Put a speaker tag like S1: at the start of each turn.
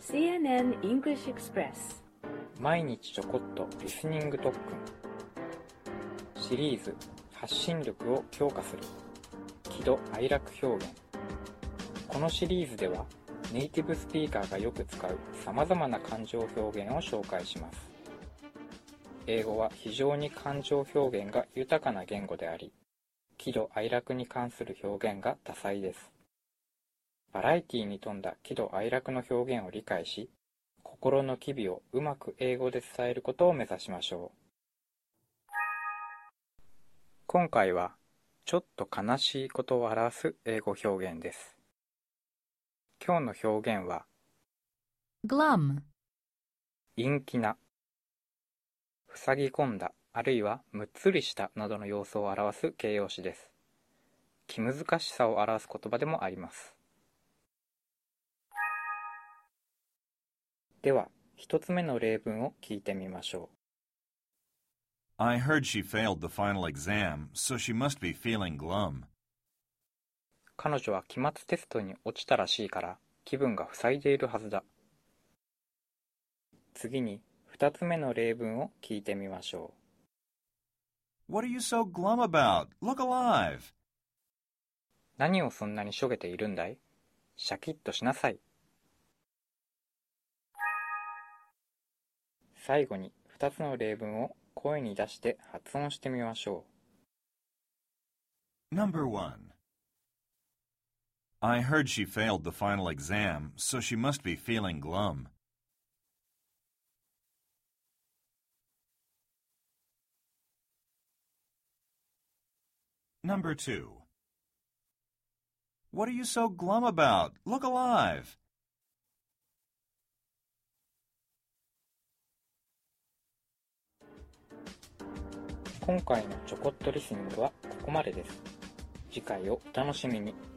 S1: CNN English Express
S2: 毎日ちょこっとリスニング特訓シリーズ発信力を強化する喜怒哀楽表現。このシリーズではネイティブスピーカーがよく使う様々な感情表現を紹介します。英語は非常に感情表現が豊かな言語であり、喜怒哀楽に関する表現が多彩です。バラエティに富んだ喜怒哀楽の表現を理解し、心の機微をうまく英語で伝えることを目指しましょう。今回は、ちょっと悲しいことを表す英語表現です。今日の表現は、
S3: glum
S2: 陰気な、塞ぎ込んだ、あるいはむっつりしたなどの様子を表す形容詞です。気難しさを表す言葉でもあります。では、一つ目の例文を聞いてみましょう。
S4: I heard she failed the final exam, so she must be feeling glum.
S2: 彼女は期末テストに落ちたらしいから気分が塞いでいるはずだ。次に二つ目の例文を聞いてみましょう。
S4: What are you so glum about? Look alive!
S2: 何をそんなにしょげているんだい？シャキッとしなさい。最後に二つの例文を声に出して発音してみましょ
S4: う。Number 1. I heard she failed the final exam, so she must be feeling glum. Number 2. What are you so glum about? Look alive!
S2: 今回のちょこっとリスニングはここまでです。次回をお楽しみに。